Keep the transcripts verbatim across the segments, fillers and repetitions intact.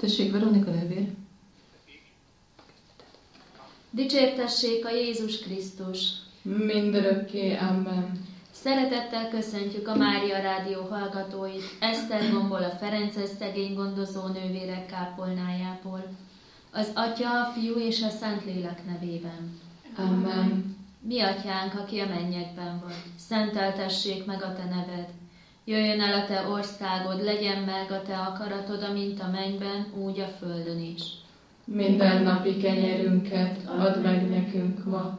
Tessék, Veronika nővér. Dicsértessék a Jézus Krisztus! Mindörökké, amen. Szeretettel köszöntjük a Mária Rádió hallgatóit, Esztergomból, a Ferences szegény gondozó nővérek kápolnájából. Az Atya, a Fiú és a Szentlélek nevében. Amen. Mi Atyánk, aki a mennyekben vagy, szenteltessék meg a te neved. Jöjjön el a te országod, legyen meg a te akaratod, amint a mennyben, úgy a földön is. Minden napi kenyerünket add meg nekünk ma,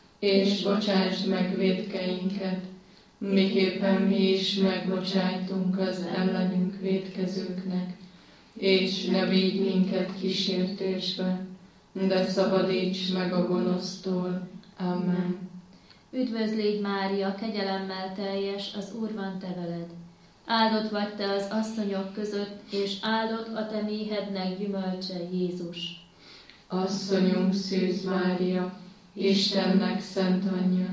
és bocsásd meg vétkeinket, miképpen mi is megbocsájtunk az ellenünk vétkezőknek, és ne vigy minket kísértésbe, de szabadíts meg a gonosztól. Amen. Üdvözlégy Mária, kegyelemmel teljes, az Úr van te veled. Áldott vagy te az asszonyok között, és áldott a te méhednek gyümölcse, Jézus. Asszonyunk Szűz Mária, Istennek szent anyja,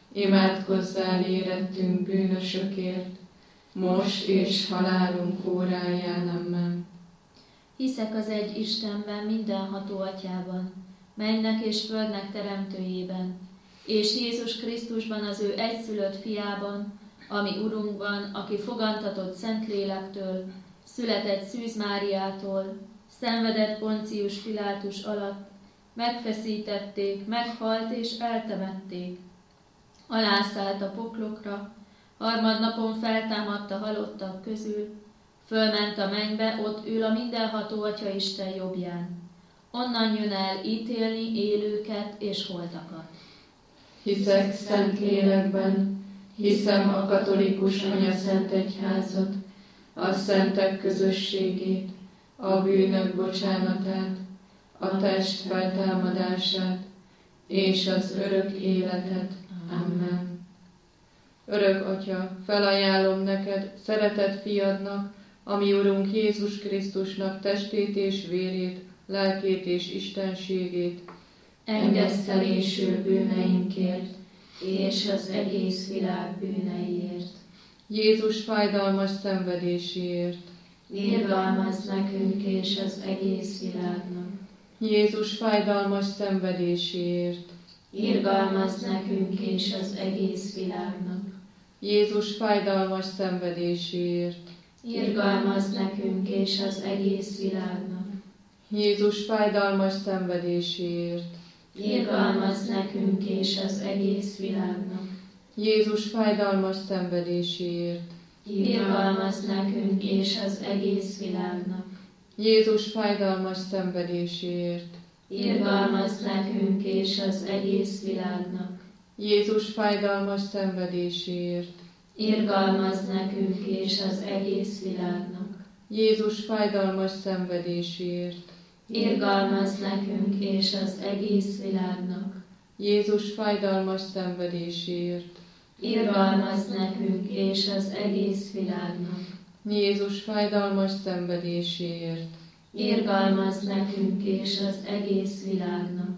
imádkozzál érettünk bűnösökért, most és halálunk óráján. Amen. Hiszek az egy Istenben, mindenható Atyában, mennek és földnek teremtőjében, és Jézus Krisztusban, az ő egyszülött fiában, ami Urunkban, aki fogantatott Szentlélektől, született Szűz Máriától, szenvedett Poncius Pilátus alatt, megfeszítették, meghalt és eltemették. Alászállt a poklokra, harmadnapon feltámadt a halottak közül, fölment a mennybe, ott ül a mindenható Atya Isten jobbján. Onnan jön el ítélni élőket és holtakat. Hiszek szent lélekben, hiszem a katolikus anyaszent egyházat, a szentek közösségét, a bűnök bocsánatát, a test feltámadását és az örök életet. Amen. Örök Atya, felajánlom neked szeretett fiadnak, ami Urunk Jézus Krisztusnak testét és vérét, lelkét és istenségét, engesztelésül bűneinkért, és az egész világ bűneiért. Jézus fájdalmas szenvedéséért, irgalmazz nekünk és az egész világnak. Jézus fájdalmas szenvedéséért, irgalmazz nekünk és az egész világnak. Jézus fájdalmas szenvedéséért, irgalmazz nekünk és az egész világnak. Jézus fájdalmas szenvedéséért, irgalmazz nekünk és az egész világnak. Jézus fájdalmas szenvedéséért, irgalmazz nekünk és az egész világnak. Jézus fájdalmas szenvedéséért, irgalmazz nekünk és az egész világnak. Jézus fájdalmas szenvedéséért, irgalmazz nekünk és az egész világnak. Jézus fájdalmas szenvedéséért, irgalmazz nekünk és az egész világnak. Jézus fájdalmas szenvedéséért, irgalmazz nekünk és az egész világnak. Jézus fájdalmas szenvedéséért, irgalmazz nekünk és az egész világnak.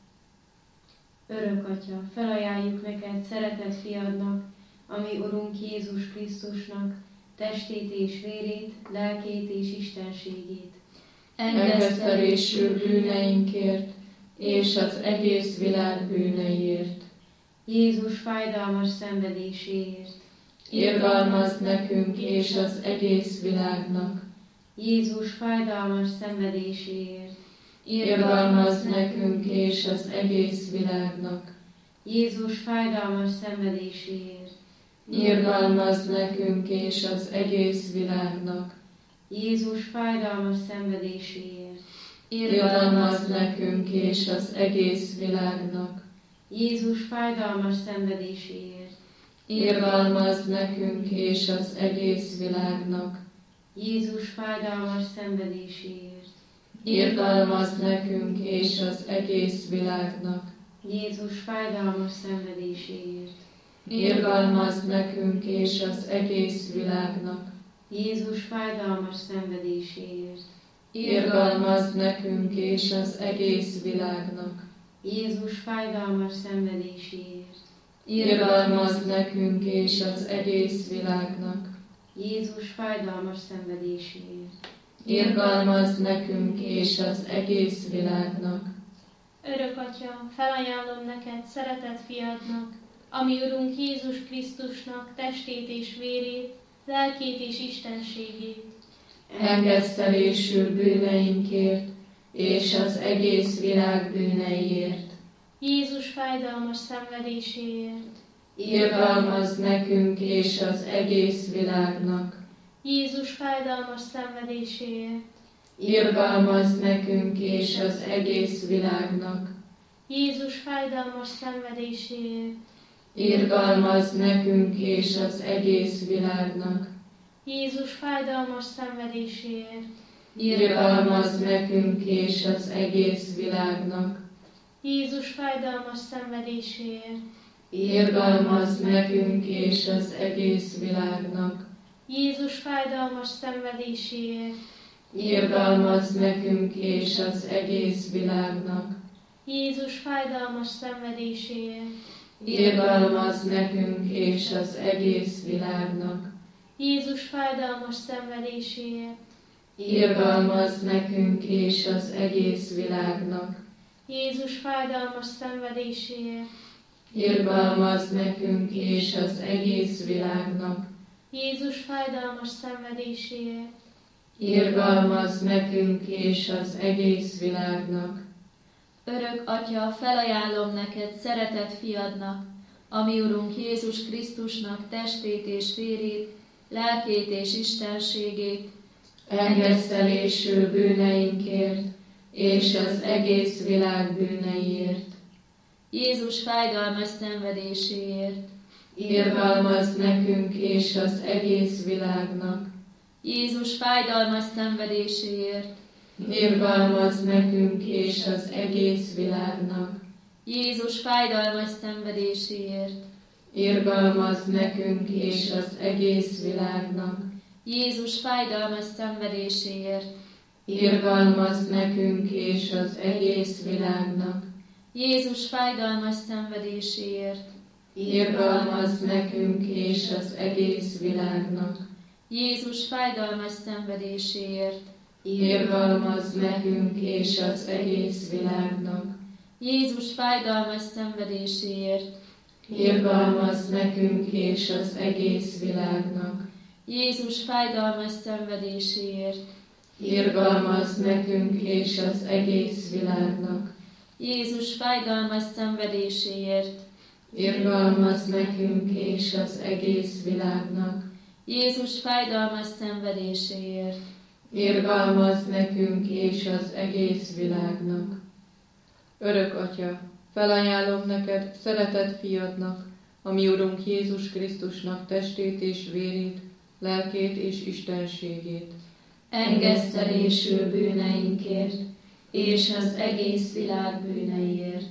Örök Atya, felajánljuk neked szeretett fiadnak, ami Urunk Jézus Krisztusnak testét és vérét, lelkét és istenségét, engesztelésül bűneinkért és az egész világ bűneiért, Jézus fájdalmas szenvedéséért, irgalmazz nekünk és az egész világnak, Jézus fájdalmas szenvedéséért, irgalmazz nekünk és az egész világnak, Jézus fájdalmas szenvedéséért, irgalmazz nekünk és az egész világnak, Jézus fájdalmas szenvedéséért, irgalmazz nekünk és az egész világnak, Jézus fájdalmas szenvedéséért, irgalmazz nekünk és az egész világnak, Jézus fájdalmas szenvedéséért, irgalmazz nekünk és az egész világnak, Jézus fájdalmas szenvedéséért, irgalmazz nekünk és az egész világnak, Jézus fájdalmas szenvedéséért, irgalmazz nekünk és az egész világnak, Jézus fájdalmas szenvedéséért, irgalmazz nekünk és az egész világnak, Jézus fájdalmas szenvedéséért, irgalmazd nekünk és az egész világnak. Örök Atya, felajánlom neked szeretett fiadnak, ami Urunk Jézus Krisztusnak testét és vérét, lelkét és istenségét. Engesztelésül bűneinkért és az egész világ bűneiért. Jézus fájdalmas szenvedéséért. Irgalmazd nekünk és az egész világnak. Jézus fájdalmas szenvedéséért. Irgalmazd nekünk és az egész világnak. Jézus fájdalmas szenvedéséért. Irgalmazd nekünk és az egész világnak. Jézus fájdalmas szenvedéséért. Irgalmazd nekünk és az egész világnak. Jézus fájdalmas szenvedéséért. Irgalmazd nekünk és az egész világnak. Jézus fájdalmas szenvedéséért. Irgalmazd nekünk és az egész világnak. Jézus fájdalmas szenvedéséért. Irgalmazd nekünk és az egész világnak. Jézus fájdalmas szenvedéséért. Irgalmazd nekünk és az egész világnak. Jézus fájdalmas szenvedéséért. Irgalmazd nekünk és az egész világnak. Jézus fájdalmas szenvedéséért. Irgalmazd nekünk és az egész világnak. Örök Atya, felajánlom neked szeretett fiadnak, ami Urunk Jézus Krisztusnak testét és vérét, lelkét és istenségét, engesztelésül bűneinkért és az egész világ bűneiért. Jézus fájdalmas szenvedéséért. Irgalmazd nekünk és az egész világnak. Jézus fájdalmas szenvedéséért. Irgalmazd nekünk és az egész világnak. Jézus fájdalmas szenvedéséért. Irgalmazd nekünk és az egész világnak. Jézus fájdalmas szenvedéséért. Irgalmazd nekünk és az egész világnak. Jézus fájdalmas szenvedéséért. Irgalmazd nekünk és az egész világnak. Jézus fájdalmas szenvedéséért. Irgalmazd nekünk és az egész világnak. Jézus fájdalmas szenvedéséért. Irgalmazd nekünk és az egész világnak. Jézus fájdalmas szenvedéséért. Irgalmazd nekünk és az egész világnak. Jézus fájdalmas szenvedéséért. Irgalmazd nekünk és az egész világnak. Jézus fájdalmas szenvedéséért. Irgalmazd nekünk és az egész világnak. Örök Atya, felajánlom neked szeretett fiadnak, ami Urunk Jézus Krisztusnak testét és vérét, lelkét és istenségét, engesztelésül bűneinkért és az egész világ bűneiért.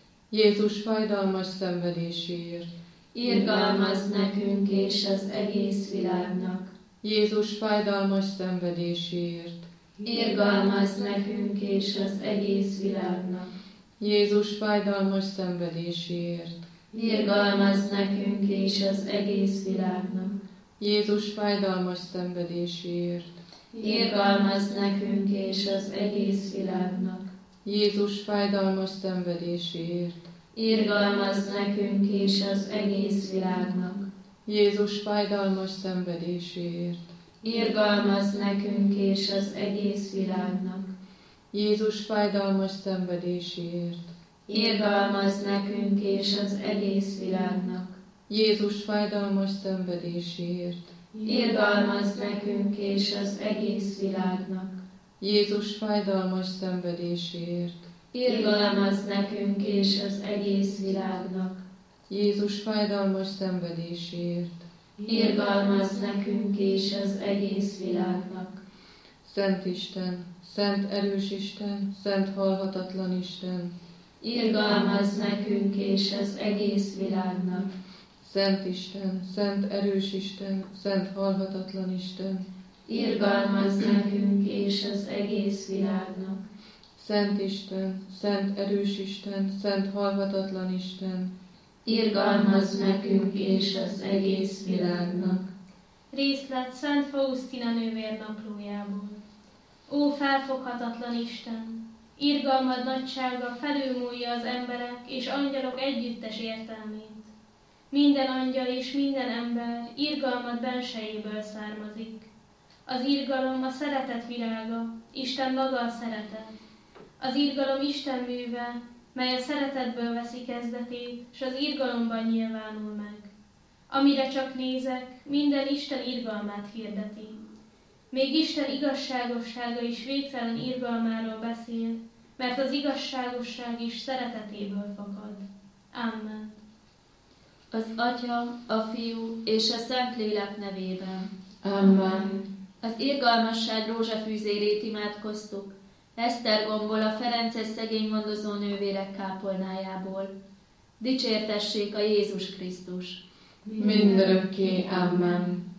Jézus fájdalmas szenvedéséért, irgalmazd nekünk és az egész világnak. Jézus fájdalmas szenvedéséért, irgalmazd nekünk és az egész világnak. Jézus fájdalmas szenvedéséért, irgalmazd nekünk és az egész világnak. Jézus fájdalmas szenvedéséért, irgalmazd nekünk és az egész világnak. Jézus fájdalmas szenvedéséért, irgalmazd nekünk és az egész világnak. Jézus fájdalmas szenvedéséért, irgalmazd nekünk és az egész világnak. Jézus fájdalmas szenvedéséért, irgalmazd nekünk és az egész világnak. Jézus fájdalmas szenvedéséért, irgalmazd nekünk és az egész világnak. Jézus fájdalmas szenvedéséért, irgalmazd nekünk és az egész világnak. Jézus fájdalmas szenvedéséért, irgalmazd nekünk és az egész világnak. Szent Isten, szent erős Isten, szent halhatatlan Isten, irgalmazd nekünk és az egész világnak. Szent Isten, szent erős Isten, szent halhatatlan Isten, irgalmazd nekünk és az egész világnak. Szent Isten, szent erős Isten, szent halhatatlan Isten, irgalmazd nekünk és az egész világnak. Részlet Szent Faustina nővér naplójából. Ó felfoghatatlan Isten! Irgalmad nagysága felülmúlja az emberek és angyalok együttes értelmét. Minden angyal és minden ember irgalmad bensejéből származik. Az irgalom a szeretet virága, Isten maga a szeretet. Az irgalom Isten műve, mely a szeretetből veszi kezdetét, s az irgalomban nyilvánul meg. Amire csak nézek, minden Isten irgalmát hirdeti. Még Isten igazságossága is végtelen irgalmáról beszél, mert az igazságosság is szeretetéből fakad. Amen. Az Atya, a Fiú és a Szentlélek nevében. Amen. Az irgalmasság rózsafűzérét imádkoztuk, Esztergomból, a ferences szegény gondozó nővérek kápolnájából. Dicsértessék a Jézus Krisztus! Mindörökké. Amen.